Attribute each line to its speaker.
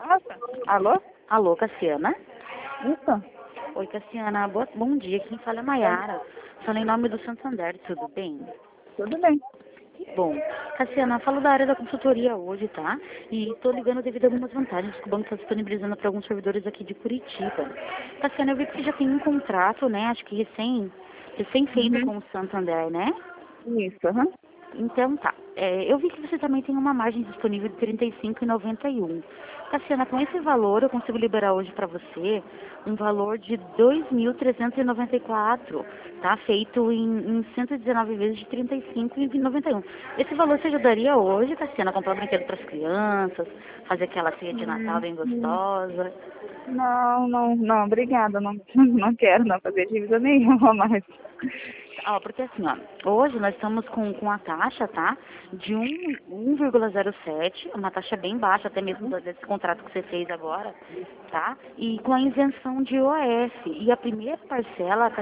Speaker 1: Nossa, alô?
Speaker 2: Alô, Cassiana?
Speaker 1: Isso?
Speaker 2: Oi, Cassiana. Bom dia. Quem fala é Maiara. Fala em nome do Santander, tudo bem?
Speaker 1: Tudo bem.
Speaker 2: Bom, Cassiana, falo da área da consultoria hoje, tá? E tô ligando devido a algumas vantagens que o banco está disponibilizando para alguns servidores aqui de Curitiba. Cassiana, eu vi que você já tem um contrato, né? Acho que recém-feito
Speaker 1: Uhum.
Speaker 2: com o Santander, né?
Speaker 1: Isso, aham.
Speaker 2: Então tá. Eu vi que você também tem uma margem disponível de R$ 35,91. Cassiana, com esse valor eu consigo liberar hoje para você um valor de 2.394, tá? Feito em 119 vezes de R$ 35,91. Esse valor te ajudaria hoje, Cassiana, a comprar brinquedo para as crianças, fazer aquela ceia de Natal bem
Speaker 1: Hum.
Speaker 2: gostosa?
Speaker 1: Não, não, não, obrigada. Não, não quero não fazer dívida nenhuma mais.
Speaker 2: Ó, porque assim, ó, hoje nós estamos com a taxa, tá? De 1,07, uma taxa bem baixa, até mesmo desse contrato que você fez agora, tá? E com a isenção de IOF. E a primeira parcela,